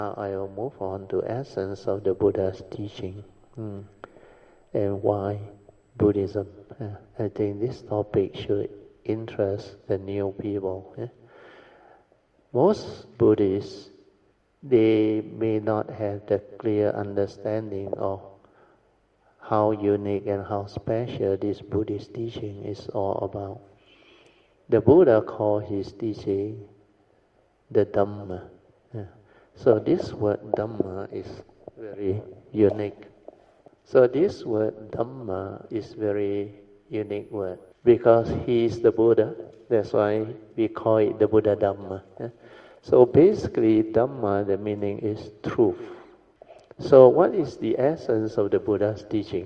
Now I will move on to essence of the Buddha's teaching and why Buddhism. I think this topic should interest the new people. Most Buddhists, they may not have the clear understanding of how unique and how special this Buddhist teaching is all about. The Buddha called his teaching the Dhamma. So this word Dhamma is very unique. So this word Dhamma is very unique word because he is the Buddha. That's why we call it the Buddha Dhamma. So basically Dhamma, the meaning is truth. So what is the essence of the Buddha's teaching?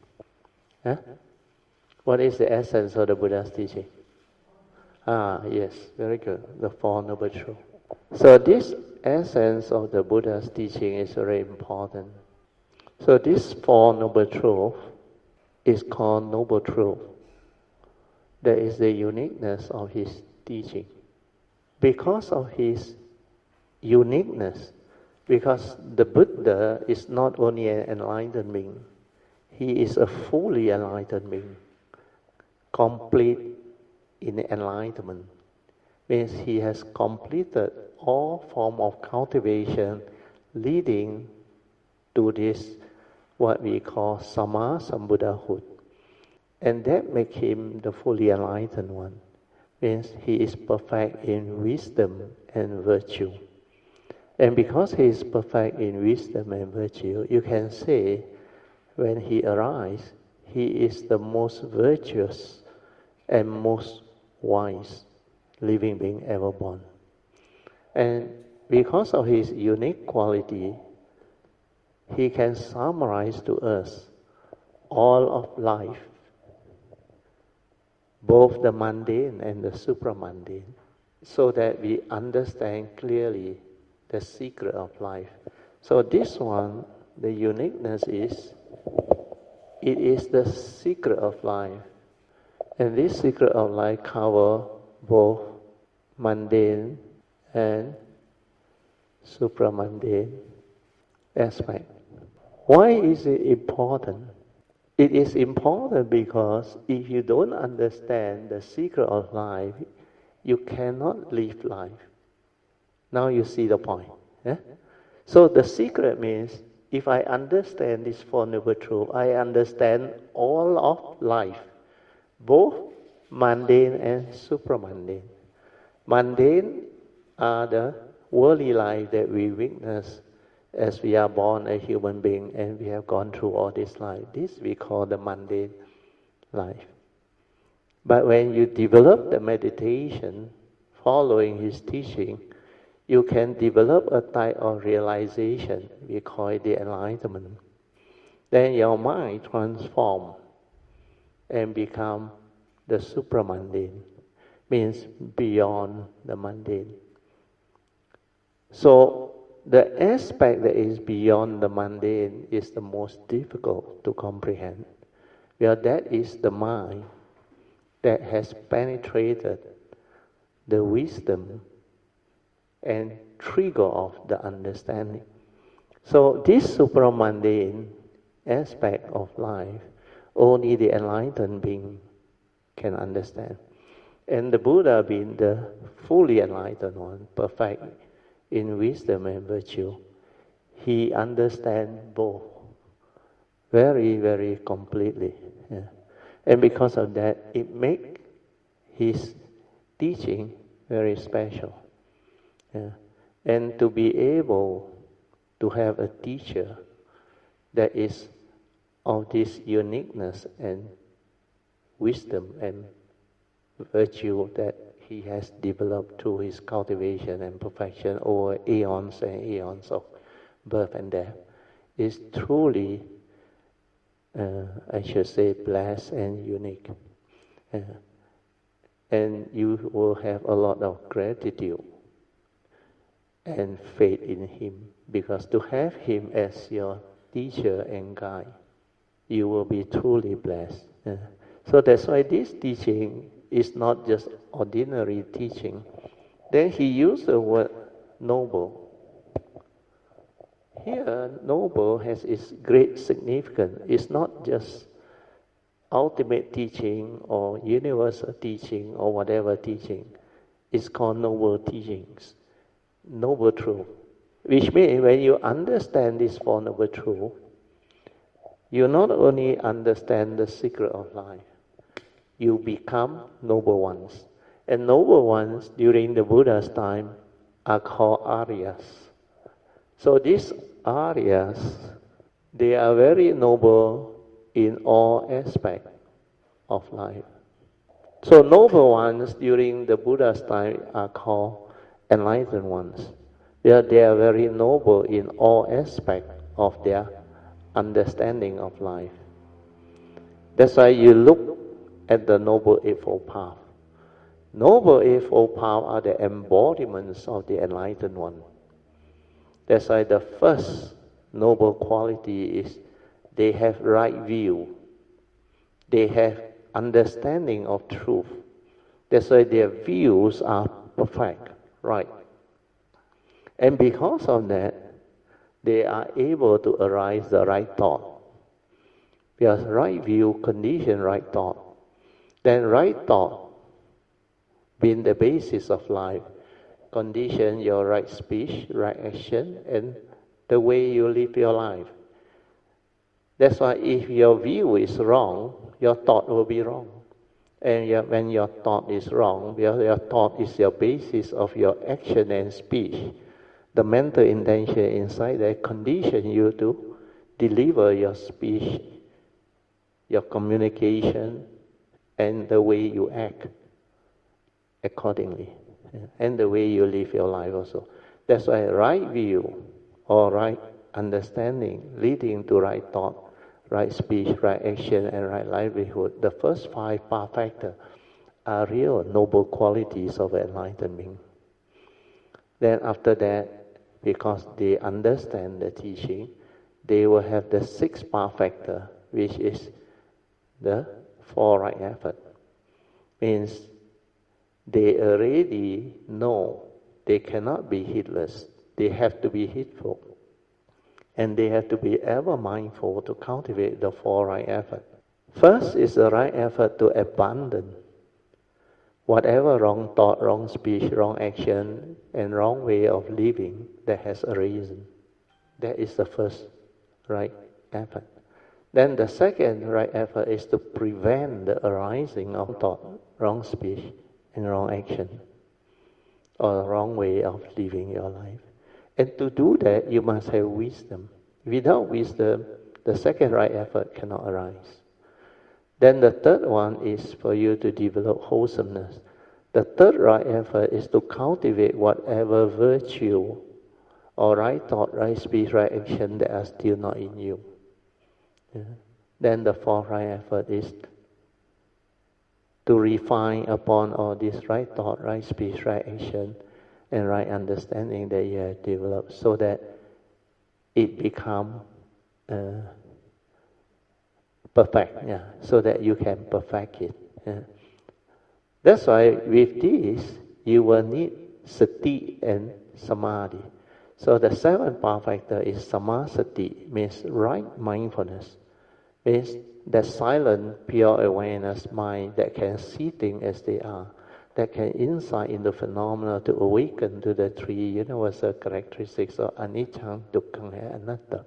What is the essence of the Buddha's teaching? Yes, very good. The Four Noble Truths. So this essence of the Buddha's teaching is very important. So this Four Noble Truths is called Noble Truth. That is the uniqueness of his teaching. Because of his uniqueness, because the Buddha is not only an enlightened being, he is a fully enlightened being, complete in enlightenment. Means he has completed all form of cultivation leading to this, what we call Samma Sambuddhahood. And that makes him the fully enlightened one. Means he is perfect in wisdom and virtue. And because he is perfect in wisdom and virtue, you can say when he arrives, he is the most virtuous and most wise living being ever born. And because of his unique quality, he can summarize to us all of life, both the mundane and the supramundane, so that we understand clearly the secret of life. So this one, the uniqueness is, it is the secret of life. And this secret of life covers both mundane and supramundane aspect. Why is it important? It is important because if you don't understand the secret of life, you cannot live life. Now you see the point. So the secret means if I understand this Four Noble Truths, I understand all of life, both mundane and supramundane. Mundane are the worldly life that we witness as we are born a human being and we have gone through all this life. This we call the mundane life. But when you develop the meditation following his teaching, you can develop a type of realization, we call it the enlightenment. Then your mind transforms and become the supramundane, means beyond the mundane. So the aspect that is beyond the mundane is the most difficult to comprehend. Well, that is the mind that has penetrated the wisdom and trigger of the understanding. So this supramundane aspect of life, only the enlightened being can understand. And the Buddha being the fully enlightened one, perfect in wisdom and virtue, he understands both very, very completely. And because of that, it makes his teaching very special. And to be able to have a teacher that is of this uniqueness and wisdom and virtue that he has developed through his cultivation and perfection over eons and eons of birth and death is truly, I should say, blessed and unique. And you will have a lot of gratitude and faith in him, because to have him as your teacher and guide, you will be truly blessed. So that's why this teaching is not just ordinary teaching. Then he used the word noble. Here, noble has its great significance. It's not just ultimate teaching or universal teaching or whatever teaching. It's called noble teachings, noble truth. Which means when you understand this Four Noble Truths, you not only understand the secret of life, you become noble ones. And noble ones during the Buddha's time are called Aryas. So these Aryas, they are very noble in all aspects of life. So noble ones during the Buddha's time are called enlightened ones. They are very noble in all aspects of their understanding of life. That's why you look at the Noble Eightfold Path. Noble Eightfold Path are the embodiments of the enlightened one. That's why the first noble quality is they have right view. They have understanding of truth. That's why their views are perfect, right. And because of that, they are able to arise the right thought. Because right view condition right thought. Then right thought, being the basis of life, condition your right speech, right action, and the way you live your life. That's why if your view is wrong, your thought will be wrong. And when your thought is wrong, your thought is your basis of your action and speech. The mental intention inside that condition you to deliver your speech, your communication, and the way you act accordingly, and the way you live your life also. That's why right view or right understanding leading to right thought, right speech, right action, and right livelihood. The first 5 path factors are real noble qualities of enlightened being. Then after that, because they understand the teaching, they will have the 6th path factor, which is the 4 right effort. Means they already know they cannot be heedless. They have to be heedful. And they have to be ever mindful to cultivate the 4 right effort. First is the right effort to abandon whatever wrong thought, wrong speech, wrong action, and wrong way of living that has arisen. That is the first right effort. Then the second right effort is to prevent the arising of thought, wrong speech, and wrong action, or wrong way of living your life. And to do that, you must have wisdom. Without wisdom, the second right effort cannot arise. Then the third one is for you to develop wholesomeness. The third right effort is to cultivate whatever virtue or right thought, right speech, right action that are still not in you. Yeah. Then the fourth right effort is to refine upon all this right thought, right speech, right action, and right understanding that you have developed, so that it becomes perfect, so that you can perfect it. Yeah. That's why with this, you will need sati and samadhi. So the 7th path factor is samasati, means right mindfulness. Means that silent, pure awareness mind that can see things as they are, that can insight into phenomena to awaken to the 3 universal characteristics of anicca, dukkha, and anatta.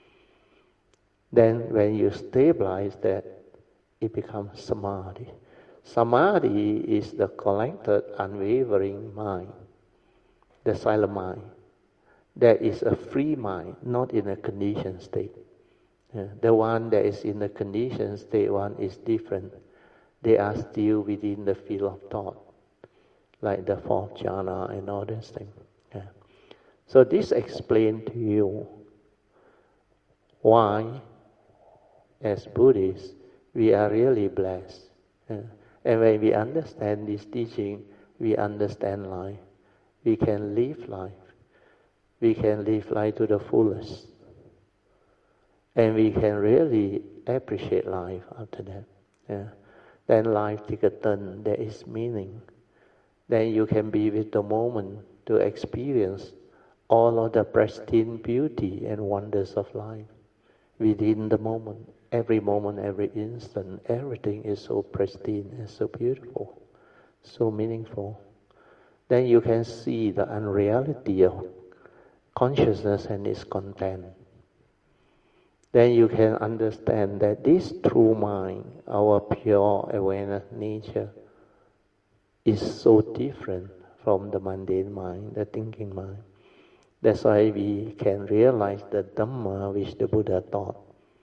Then when you stabilize that, it becomes samadhi. Samadhi is the collected, unwavering mind, the silent mind. That is a free mind, not in a conditioned state. The one that is in the conditioned state one is different. They are still within the field of thought, like the 4th jhana and all these things. So this explains to you why, as Buddhists, we are really blessed. And when we understand this teaching, we understand life. We can live life. We can live life to the fullest. And we can really appreciate life after that. Then life takes a turn, there is meaning. Then you can be with the moment to experience all of the pristine beauty and wonders of life within the moment, every instant, everything is so pristine and so beautiful, so meaningful. Then you can see the unreality of consciousness and its content. Then you can understand that this true mind, our pure awareness nature, is so different from the mundane mind, the thinking mind. That's why we can realize the Dhamma which the Buddha taught.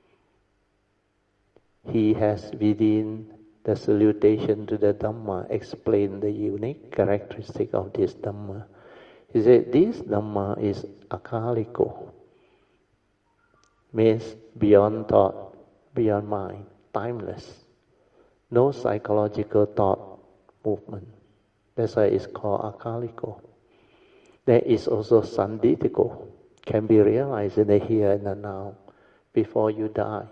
He has within the salutation to the Dhamma explained the unique characteristic of this Dhamma. He said this Dhamma is akaliko, means beyond thought, beyond mind, timeless. No psychological thought movement. That's why it's called akaliko. There is also sanditiko, can be realized in the here and the now, before you die.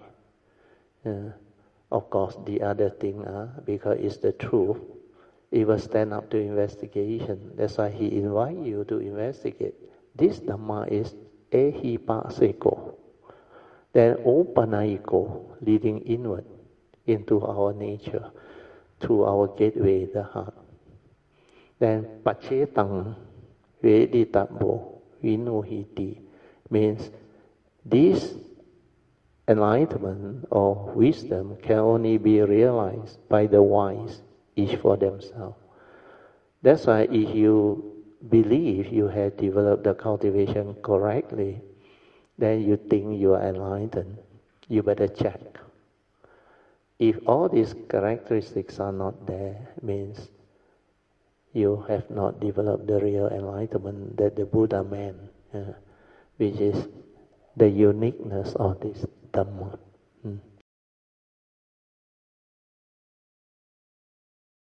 Of course, the other thing, because it's the truth, it will stand up to investigation. That's why he invites you to investigate. This Dhamma is ehipasiko, then opanaiko, leading inward into our nature, through our gateway, the heart. Then pacetang veditabo vinuhiti means this enlightenment or wisdom can only be realized by the wise, each for themselves. That's why if you believe you have developed the cultivation correctly, then you think you are enlightened, you better check. If all these characteristics are not there, means you have not developed the real enlightenment that the Buddha meant, which is the uniqueness of this Dhamma.